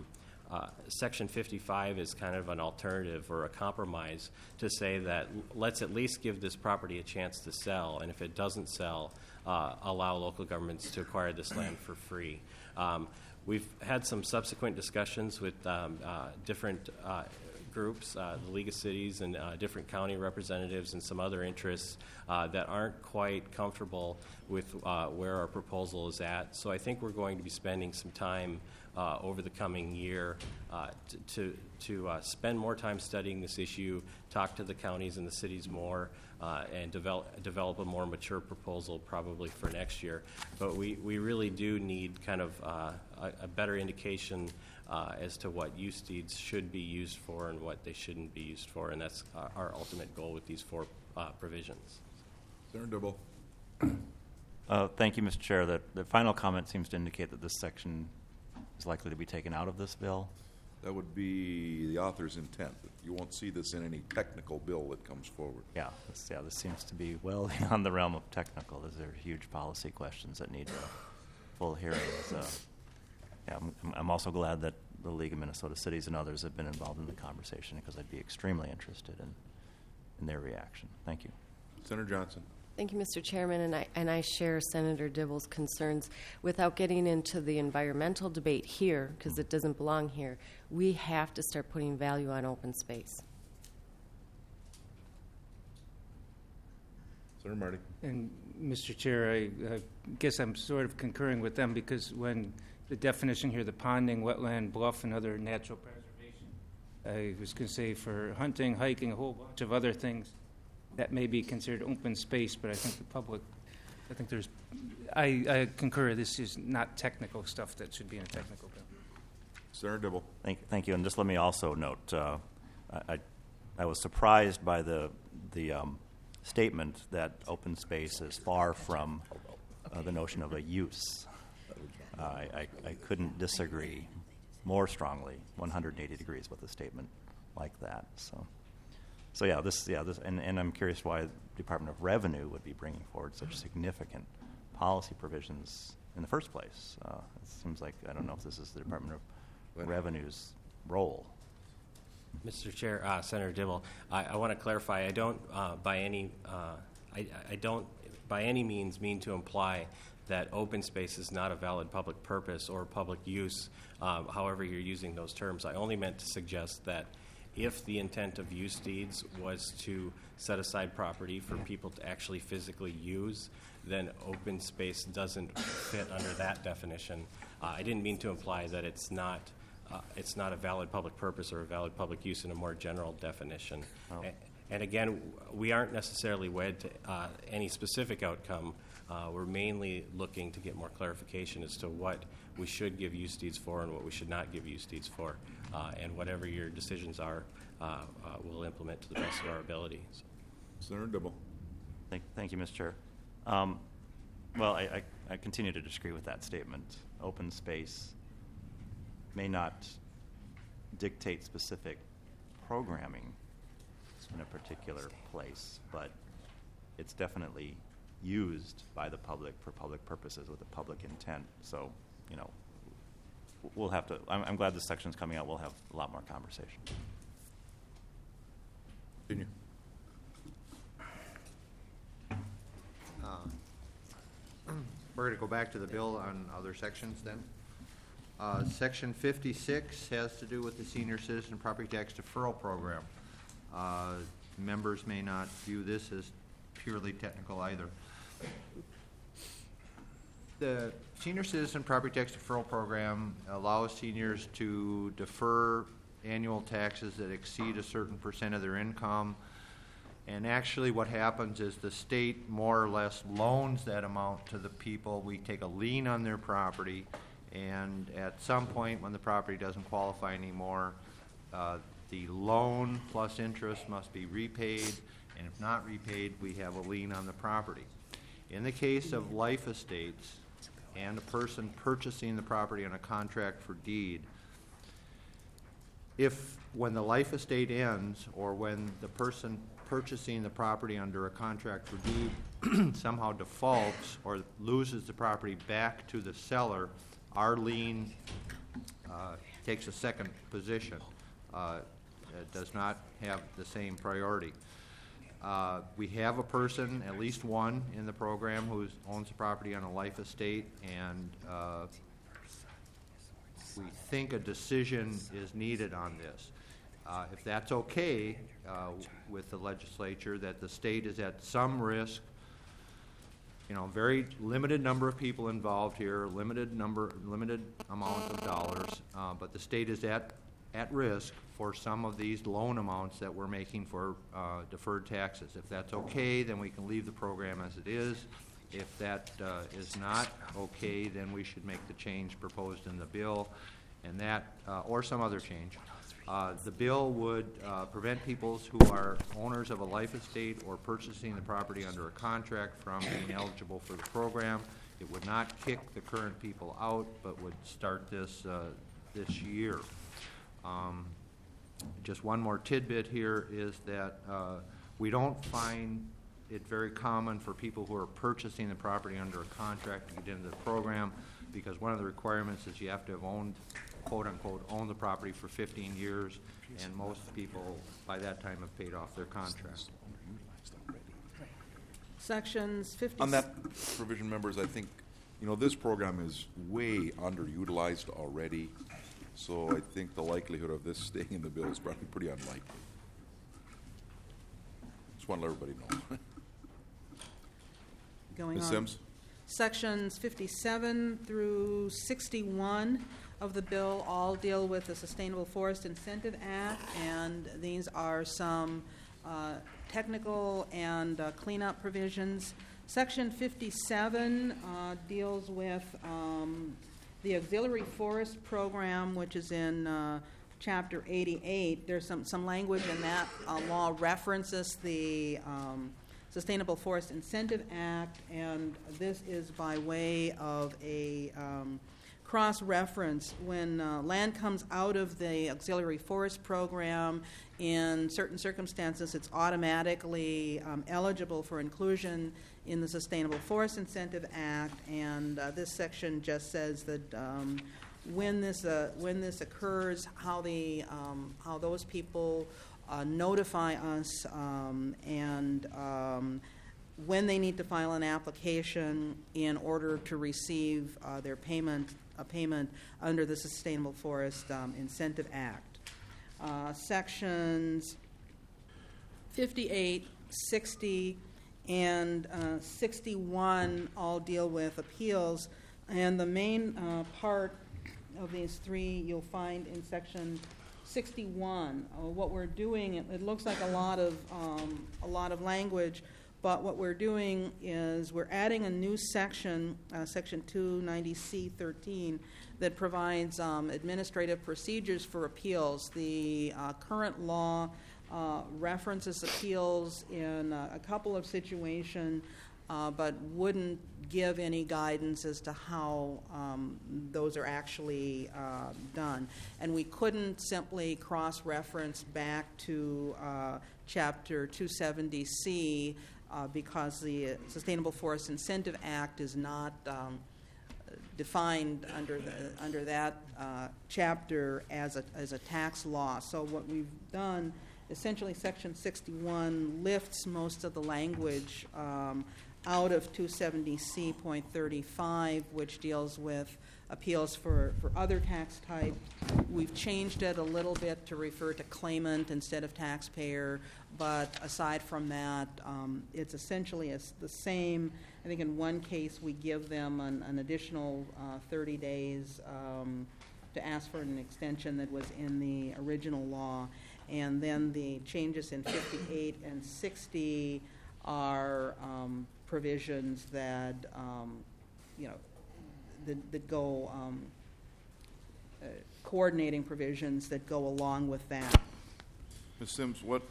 uh, Section fifty-five is kind of an alternative or a compromise to say that l- let's at least give this property a chance to sell, and if it doesn't sell, uh, allow local governments to acquire this land for free. Um, we've had some subsequent discussions with um, uh, different uh, groups, uh, the League of Cities and uh, different county representatives and some other interests uh, that aren't quite comfortable with uh, where our proposal is at. So I think we're going to be spending some time uh, over the coming year uh, t- to, to uh, spend more time studying this issue, talk to the counties and the cities more, uh, and develop, develop a more mature proposal probably for next year. But we, we really do need kind of uh, a, a better indication Uh, as to what use deeds should be used for and what they shouldn't be used for, and that's our, our ultimate goal with these four uh, provisions. Senator Dibble. Uh, thank you, Mister Chair. The, the final comment seems to indicate that this section is likely to be taken out of this bill. That would be the author's intent. You won't see this in any technical bill that comes forward. Yeah, this, yeah, this seems to be well beyond the realm of technical. These are huge policy questions that need a full hearing. So, yeah, I'm, I'm also glad that the League of Minnesota Cities and others have been involved in the conversation, because I'd be extremely interested in, in their reaction. Thank you. Senator Johnson. Thank you, Mister Chairman, and I, and I share Senator Dibble's concerns. Without getting into the environmental debate here, because it doesn't belong here, we have to start putting value on open space. Senator Marty. And, Mister Chair, I, I guess I'm sort of concurring with them, because when the definition here, the ponding, wetland, bluff, and other natural preservation, I was going to say for hunting, hiking, a whole bunch of other things that may be considered open space, but I think the public, I think there's, I, I concur, this is not technical stuff that should be in a technical bill. Senator Dibble. Thank, thank you. And just let me also note, uh, I, I, I was surprised by the the um, statement that open space is far from uh, the notion of a use. Uh, I, I, I couldn't disagree more strongly, one hundred eighty degrees, with a statement like that. So, so yeah, this, yeah, this, and, and I'm curious why the Department of Revenue would be bringing forward such significant policy provisions in the first place. Uh, it seems like, I don't know if this is the Department of Revenue's role. Mister Chair, uh, Senator Dibble, I, I want to clarify. I don't, uh, by any, uh, I, I don't, by any means, mean to imply that open space is not a valid public purpose or public use, um, however you're using those terms. I only meant to suggest that if the intent of use deeds was to set aside property for people to actually physically use, then open space doesn't fit under that definition. Uh, I didn't mean to imply that it's not uh, it's not a valid public purpose or a valid public use in a more general definition. Oh. A- and again, we aren't necessarily wed to uh, any specific outcome. Uh, we're mainly looking to get more clarification as to what we should give use deeds for and what we should not give use deeds for. Uh, and whatever your decisions are, uh, uh, we'll implement to the best of our ability. So. Senator Dibble. Thank, thank you, Mister Chair. Um, well, I, I, I continue to disagree with that statement. Open space may not dictate specific programming in a particular place, but it's definitely used by the public for public purposes with a public intent. So, you know, we'll have to, I'm, I'm glad this section's coming out. We'll have a lot more conversation. Continue. Uh, We're going to go back to the bill on other sections then. Uh, Section fifty-six has to do with the Senior Citizen Property Tax Deferral Program. Uh, Members may not view this as purely technical either. The Senior Citizen Property Tax Deferral Program allows seniors to defer annual taxes that exceed a certain percent of their income. And actually what happens is the state more or less loans that amount to the people. We take a lien on their property, and at some point when the property doesn't qualify anymore, uh, the loan plus interest must be repaid, and if not repaid, we have a lien on the property. In the case of life estates and a person purchasing the property on a contract for deed, if when the life estate ends or when the person purchasing the property under a contract for deed somehow defaults or loses the property back to the seller, our lien uh, takes a second position. Uh, it does not have the same priority. Uh, we have a person, at least one, in the program who owns the property on a life estate, and uh, we think a decision is needed on this. Uh, if that's okay uh, with the legislature, that the state is at some risk, you know, very limited number of people involved here, limited number, limited amount of dollars, uh, but the state is at at risk for some of these loan amounts that we're making for uh, deferred taxes. If that's okay, then we can leave the program as it is. If that uh, is not okay, then we should make the change proposed in the bill, and that, uh, or some other change. Uh, the bill would uh, prevent people who are owners of a life estate or purchasing the property under a contract from being eligible for the program. It would not kick the current people out, but would start this uh, this year. Um, just one more tidbit here is that uh, we don't find it very common for people who are purchasing the property under a contract to get into the program, because one of the requirements is you have to have owned, quote unquote, owned the property for fifteen years, and most people by that time have paid off their contract. Sections fifty. On that provision, members, I think, you know, this program is way underutilized already, so I think the likelihood of this staying in the bill is probably pretty unlikely. Just want to let everybody know. Going Miz on. Sims? Sections fifty-seven through sixty-one of the bill all deal with the Sustainable Forest Incentive Act, and these are some uh, technical and uh, cleanup provisions. Section fifty-seven uh, deals with um, the Auxiliary Forest Program, which is in uh, Chapter eighty-eight. There's some, some language in that uh, law references the um, Sustainable Forest Incentive Act, and this is by way of a um, cross-reference. When uh, land comes out of the Auxiliary Forest Program, in certain circumstances, it's automatically um, eligible for inclusion in the Sustainable Forest Incentive Act, and uh, this section just says that um, when this uh, when this occurs, how the um, how those people Uh, notify us um, and um, when they need to file an application in order to receive uh, their payment, a payment under the Sustainable Forest um, Incentive Act. Uh, sections fifty-eight, sixty, and uh, sixty-one all deal with appeals, and the main uh, part of these three you'll find in section sixty-one. Uh, what we're doing, it, it looks like a lot of um, a lot of language, but what we're doing is we're adding a new section, uh, section two ninety C thirteen, that provides um, administrative procedures for appeals. The uh, current law uh, references appeals in uh, a couple of situations, uh, but wouldn't give any guidance as to how um, those are actually uh, done. And we couldn't simply cross-reference back to uh, Chapter two seventy C uh, because the Sustainable Forest Incentive Act is not um, defined under the under that uh, chapter as a as a tax law. So what we've done, essentially, Section sixty-one lifts most of the language um, out of two seventy C point thirty-five, which deals with appeals for, for other tax types. We've changed it a little bit to refer to claimant instead of taxpayer, but aside from that, um, it's essentially a, the same. I think in one case we give them an, an additional uh, thirty days um, to ask for an extension that was in the original law, and then the changes in fifty-eight and sixty are um, provisions that, um, you know, that, that go, um, uh, coordinating provisions that go along with that. Miz Sims, what,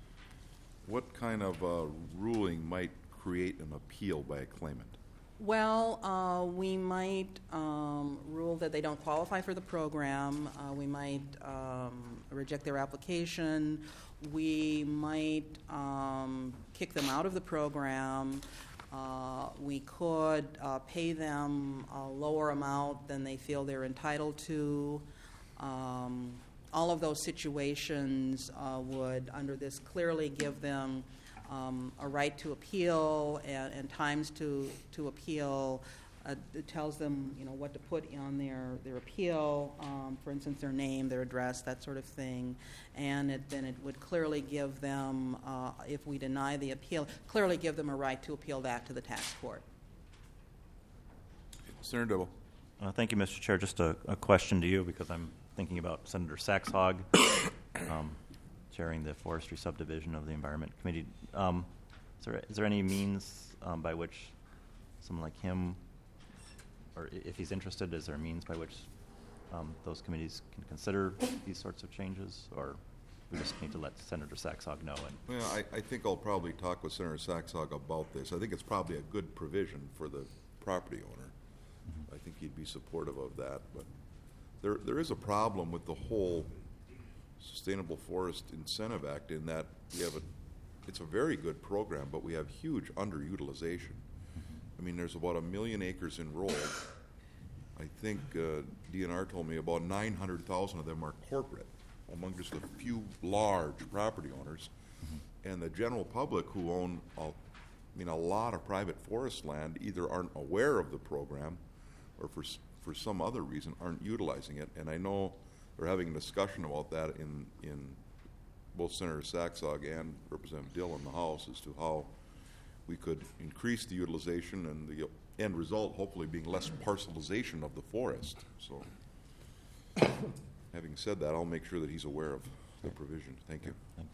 what kind of uh, ruling might create an appeal by a claimant? Well, uh, we might um, rule that they don't qualify for the program. Uh, we might um, reject their application. We might um, kick them out of the program. Uh, we could uh, pay them a lower amount than they feel they're entitled to. Um, all of those situations uh, would, under this, clearly give them um, a right to appeal and, and times to, to appeal. Uh, it tells them, you know, what to put on their, their appeal, um, for instance, their name, their address, that sort of thing. And it, then it would clearly give them, uh, if we deny the appeal, clearly give them a right to appeal that to the tax court. Senator Dibble. Uh, thank you, Mister Chair. Just a, a question to you, because I'm thinking about Senator Saxhog, um, chairing the Forestry Subdivision of the Environment Committee. Um, is, there, is there any means um, by which someone like him, or i- if he's interested, is there a means by which um, those committees can consider these sorts of changes, or we just need to let Senator Saxhog know? And Well, I, I think I'll probably talk with Senator Saxhog about this. I think it's probably a good provision for the property owner. I think he'd be supportive of that, but there, there is a problem with the whole Sustainable Forest Incentive Act in that we have a, it's a very good program, but we have huge underutilization. I mean, there's about a million acres enrolled. I think uh, D N R told me about nine hundred thousand of them are corporate, among just a few large property owners. And the general public who own, a, I mean, a lot of private forest land either aren't aware of the program or for for some other reason aren't utilizing it. And I know they're having a discussion about that in, in both Senator Saxhog and Representative Dill in the House as to how we could increase the utilization and the end result hopefully being less parcelization of the forest. So having said that, I'll make sure that he's aware of the provision. Thank you.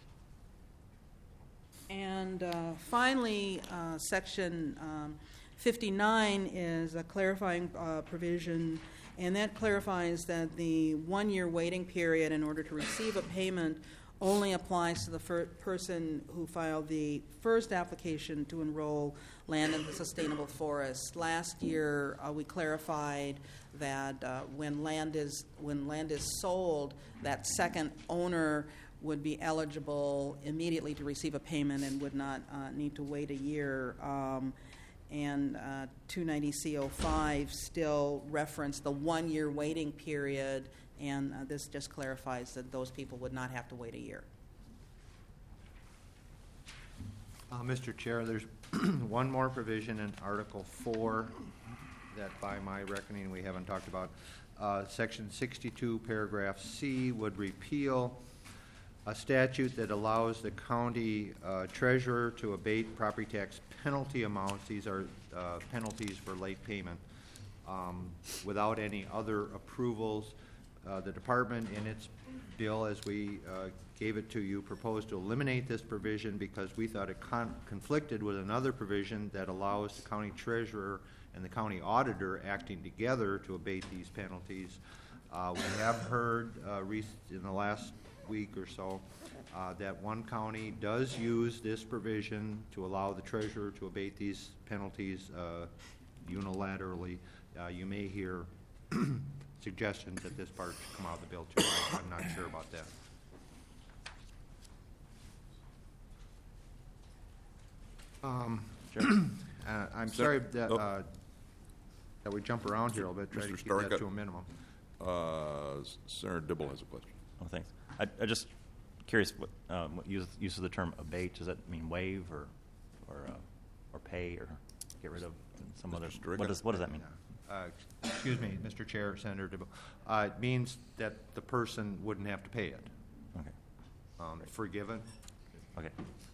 And uh, finally, uh, Section um, fifty-nine is a clarifying uh, provision, and that clarifies that the one-year waiting period in order to receive a payment only applies to the fir- person who filed the first application to enroll land in the sustainable forest. Last year, uh, we clarified that uh, when land is when land is sold, that second owner would be eligible immediately to receive a payment and would not uh, need to wait a year. Um, and uh, two ninety C oh five still referenced the one-year waiting period, and uh, this just clarifies that those people would not have to wait a year. Uh, Mister Chair, there's one more provision in Article four that by my reckoning we haven't talked about. Uh, Section sixty-two, paragraph C would repeal a statute that allows the county uh, treasurer to abate property tax penalty amounts. These are uh, penalties for late payment um, without any other approvals. Uh, the department in its bill, as we uh, gave it to you, proposed to eliminate this provision because we thought it con- conflicted with another provision that allows the county treasurer and the county auditor acting together to abate these penalties. Uh, we have heard uh, rec- in the last week or so uh, that one county does use this provision to allow the treasurer to abate these penalties uh, unilaterally. Uh, you may hear suggestions that this part should come out of the bill too. I, I'm not sure about that. Um, uh, I'm Sec- sorry that, oh. uh, that we jump around here a little bit, try to Mister keep that Stark, to a minimum. Uh, Senator Dibble has a question. oh, thanks. I, I just curious what, um, what use, use of the term abate. Does that mean waive or or uh, or pay or get rid of some Mister other? Strickland? What does what does that mean? Uh, excuse me, Mister Chair, Senator DeBoe. Uh, it means that the person wouldn't have to pay it. Okay. Um, forgiven. Okay.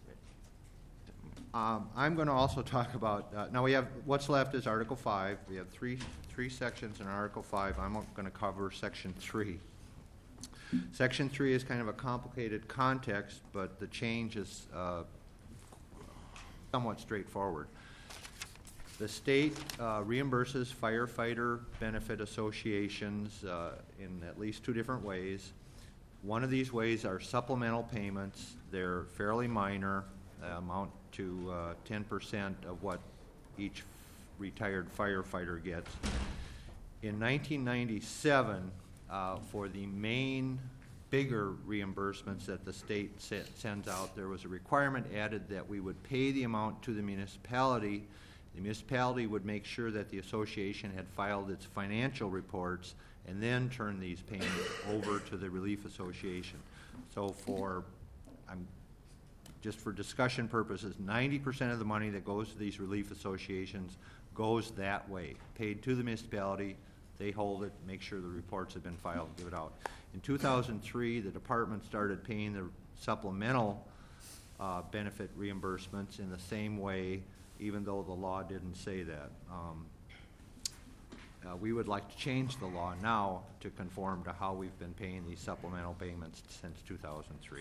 Um, I'm going to also talk about, uh, now we have, what's left is Article five. We have three, three sections in Article five. I'm going to cover Section three. Section three is kind of a complicated context, but the change is uh, somewhat straightforward. The state uh, reimburses firefighter benefit associations uh, in at least two different ways. One of these ways are supplemental payments. They're fairly minor, uh, amount to uh, ten percent of what each retired firefighter gets. In nineteen ninety-seven, uh, for the main bigger reimbursements that the state se- sends out, there was a requirement added that we would pay the amount to the municipality. The municipality would make sure that the association had filed its financial reports, and then turn these payments over to the Relief Association. So for, I'm, just for discussion purposes, ninety percent of the money that goes to these relief associations goes that way, paid to the municipality. They hold it, make sure the reports have been filed, give it out. In two thousand three, the department started paying the supplemental uh, benefit reimbursements in the same way, even though the law didn't say that. Um, uh, we would like to change the law now to conform to how we've been paying these supplemental payments since two thousand three.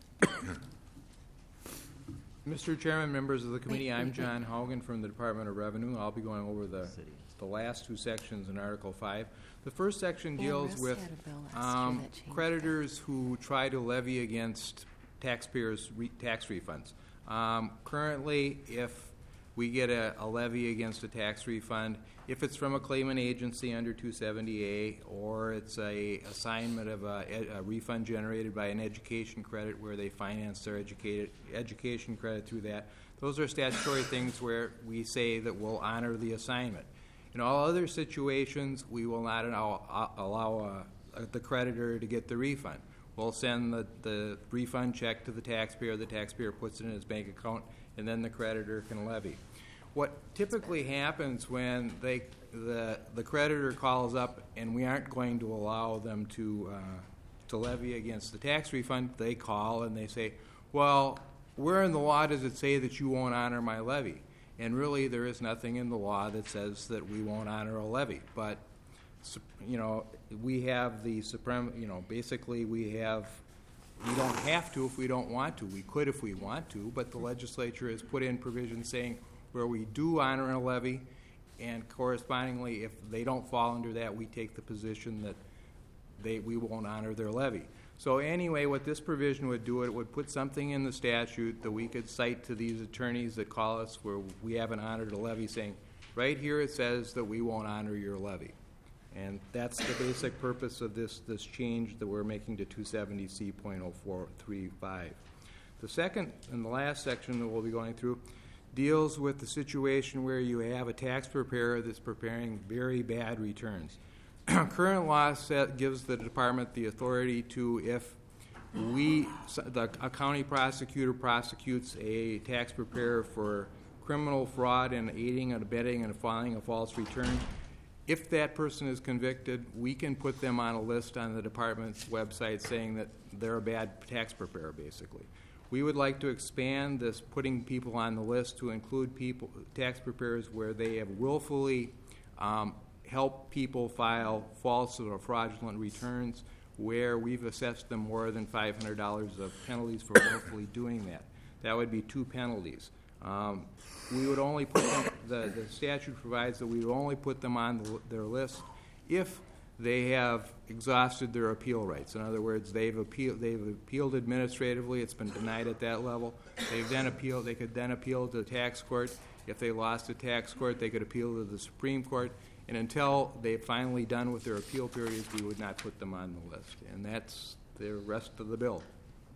Mister Chairman, members of the committee, I'm John Haugen from the Department of Revenue. I'll be going over the, the last two sections in Article five. The first section deals Russ with had a bill last year um, that changed creditors who try to levy against taxpayers' re- tax refunds. Um, currently, if we get a, a levy against a tax refund, if it's from a claimant agency under two seventy A, or it's a assignment of a, a refund generated by an education credit where they finance their educated, education credit through that, those are statutory things where we say that we'll honor the assignment. In all other situations, we will not allow, allow uh, the creditor to get the refund. We'll send the, the refund check to the taxpayer, the taxpayer puts it in his bank account, and then the creditor can levy. What typically happens when they, the, the creditor calls up and we aren't going to allow them to, uh, to levy against the tax refund, they call and they say, well, where in the law does it say that you won't honor my levy? And really, there is nothing in the law that says that we won't honor a levy. But, you know, we have the supreme, you know, basically we have, we don't have to if we don't want to. We could if we want to, but the legislature has put in provisions saying where we do honor a levy, and correspondingly, if they don't fall under that, we take the position that they we won't honor their levy. So anyway, what this provision would do, it would put something in the statute that we could cite to these attorneys that call us where we haven't honored a levy, saying, right here it says that we won't honor your levy. And that's the basic purpose of this, this change that we're making to two seventy C point oh four three five. The second and the last section that we'll be going through deals with the situation where you have a tax preparer that's preparing very bad returns. Current law set, gives the department the authority to, if we, the, a county prosecutor prosecutes a tax preparer for criminal fraud and aiding and abetting and filing a false return, if that person is convicted, we can put them on a list on the department's website saying that they're a bad tax preparer, basically. We would like to expand this putting people on the list to include people, tax preparers where they have willfully um, helped people file false or fraudulent returns, where we've assessed them more than five hundred dollars of penalties for willfully doing that. That would be two penalties. Um, we would only put them, the, the statute provides that we would only put them on the, their list if they have exhausted their appeal rights. In other words, they've appealed, they've appealed administratively, it's been denied at that level. They've then appealed, they could then appeal to the tax court. If they lost the tax court, they could appeal to the Supreme Court. And until they've finally done with their appeal periods, we would not put them on the list. And that's the rest of the bill.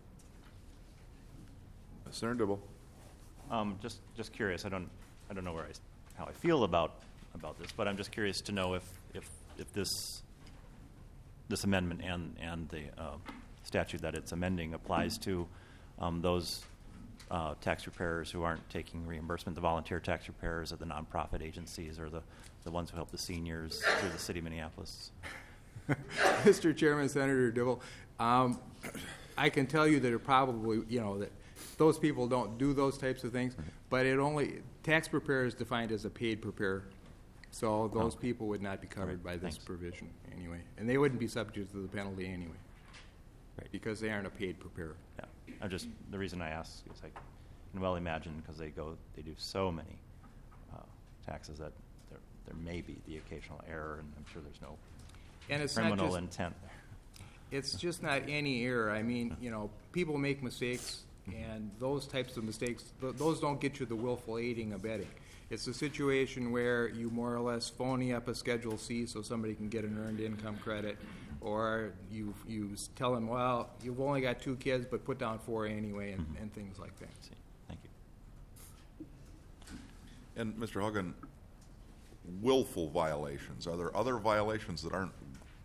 Senator Dibble. Um, just, just curious. I don't, I don't know where I, how I feel about about this, but I'm just curious to know if, if, if this, this amendment and and the uh, statute that it's amending applies to um, those uh, tax preparers who aren't taking reimbursement, the volunteer tax preparers, or the nonprofit agencies, or the, the ones who help the seniors through the city of Minneapolis. Mister Chairman, Senator Dibble, um, I can tell you that it probably, you know, that those people don't do those types of things, but it only, tax preparer is defined as a paid preparer. So those oh. people would not be covered by this Thanks. provision anyway. And they wouldn't be subject to the penalty anyway. Right. Because they aren't a paid preparer. Yeah, I'm just, the reason I ask is I can well imagine, because they go, they do so many uh, taxes that there, there may be the occasional error, and I'm sure there's no And it's criminal not just, intent. it's just not any error. I mean, you know, people make mistakes, and those types of mistakes, th- those don't get you the willful aiding abetting. It's a situation where you more or less phony up a Schedule C so somebody can get an earned income credit, or you you tell them, well, you've only got two kids, but put down four anyway, and, Mm-hmm. and things like that. See, thank you. And Mister Huggan, willful violations, are there other violations that aren't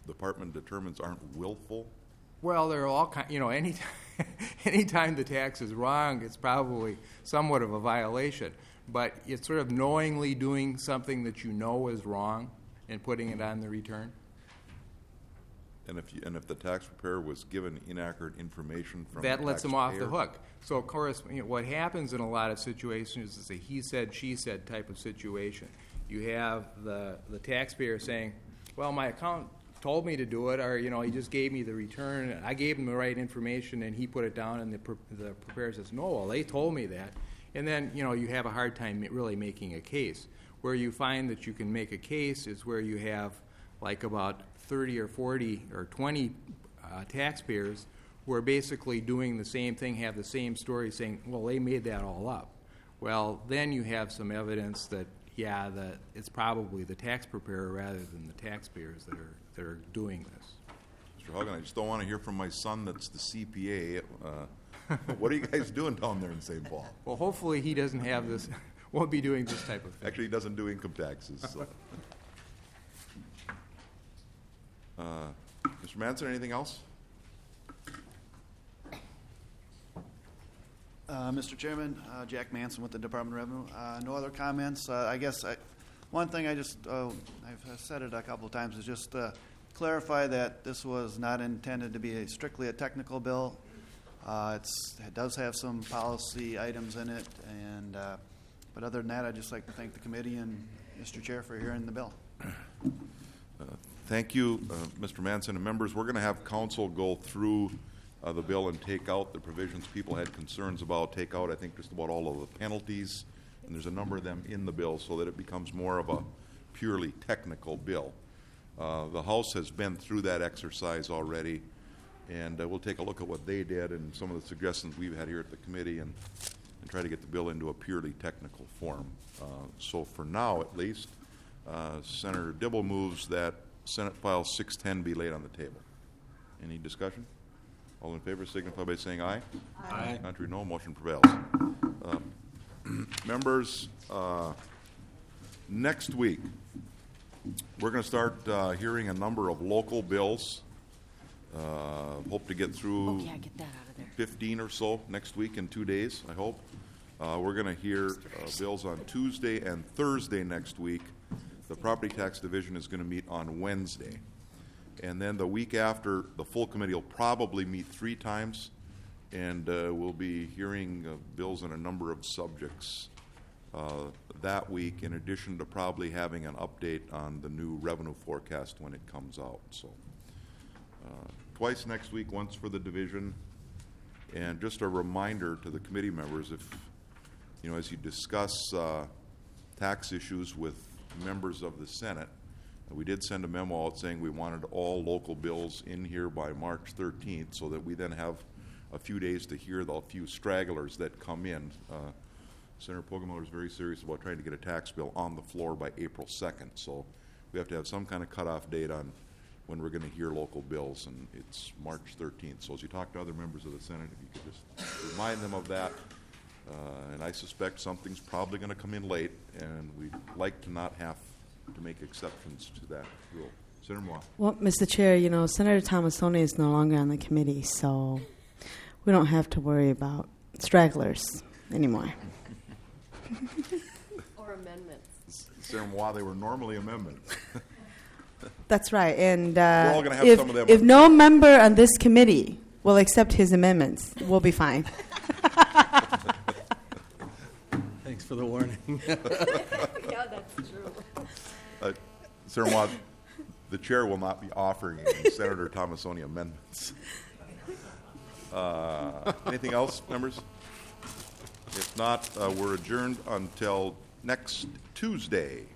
department determines aren't willful? Well, there are all kind, you know, any anytime the tax is wrong, it's probably somewhat of a violation. But it's sort of knowingly doing something that you know is wrong and putting it on the return. And if you, and if the tax preparer was given inaccurate information from That the lets them off the taxpayer- hook. So, of course, you know, what happens in a lot of situations is a he said, she said type of situation. You have the, the taxpayer saying, well, my account told me to do it, or, you know, he just gave me the return, and I gave him the right information, and he put it down, and the, pre- the preparer says, no, well, they told me that. And then, you know, you have a hard time ma- really making a case. Where you find that you can make a case is where you have like about thirty or forty or twenty uh, taxpayers who are basically doing the same thing, have the same story, saying, well, they made that all up. Well, then you have some evidence that, yeah, that it's probably the tax preparer rather than the taxpayers that are that are doing this. Mister Hogan, I just don't want to hear from my son that's the C P A. Uh, what are you guys doing down there in Saint Paul? Well, hopefully he doesn't have this, won't be doing this type of thing. Actually, he doesn't do income taxes. So. uh, Mister Manson, anything else? Uh, Mister Chairman, uh, Jack Manson with the Department of Revenue. Uh, no other comments. Uh, I guess I, one thing I just, uh, I've said it a couple of times, is just uh, clarify that this was not intended to be a strictly a technical bill. Uh, it's, it does have some policy items in it, and uh, but other than that, I'd just like to thank the committee and Mister Chair for hearing the bill. Uh, thank you, uh, Mister Manson and members. We're going to have council go through Uh, the bill and take out the provisions people had concerns about, take out, I think, just about all of the penalties, and there's a number of them in the bill so that it becomes more of a purely technical bill. Uh, the House has been through that exercise already, and uh, we'll take a look at what they did and some of the suggestions we've had here at the committee and, and try to get the bill into a purely technical form. Uh, so for now, at least, uh, Senator Dibble moves that Senate File six ten be laid on the table. Any discussion? All in favor signify by saying aye. Aye. Contrary, no. Motion prevails. Uh, members, uh, next week we're going to start uh, hearing a number of local bills. Uh, hope to get through Oh, yeah, get that out of there. fifteen or so next week in two days, I hope. Uh, we're going to hear uh, bills on Tuesday and Thursday next week. The Property Tax Division is going to meet on Wednesday. And then the week after, the full committee will probably meet three times, and uh, we'll be hearing uh, bills on a number of subjects uh, that week, in addition to probably having an update on the new revenue forecast when it comes out. So uh, twice next week, once for the division. And just a reminder to the committee members, if, you know, as you discuss uh, tax issues with members of the Senate, we did send a memo out saying we wanted all local bills in here by March thirteenth so that we then have a few days to hear the few stragglers that come in. Uh, Senator Poggemiller is very serious about trying to get a tax bill on the floor by April second. So we have to have some kind of cutoff date on when we're going to hear local bills, and it's March thirteenth. So as you talk to other members of the Senate, if you could just remind them of that. Uh, and I suspect something's probably going to come in late, and we'd like to not have to make exceptions to that rule. Senator Moore. Well, Mister Chair, you know, Senator Tomassoni is no longer on the committee, so we don't have to worry about stragglers anymore. Or amendments. Senator Moore, they were normally amendments. That's right, and uh, We're all gonna have if, some of them. if no member on this committee will accept his amendments, we'll be fine. Thanks for the warning. Yeah, that's true. Uh, Senator Moore, the chair will not be offering any Senator Tomassoni amendments. Uh, anything else, members? If not, uh, we're adjourned until next Tuesday.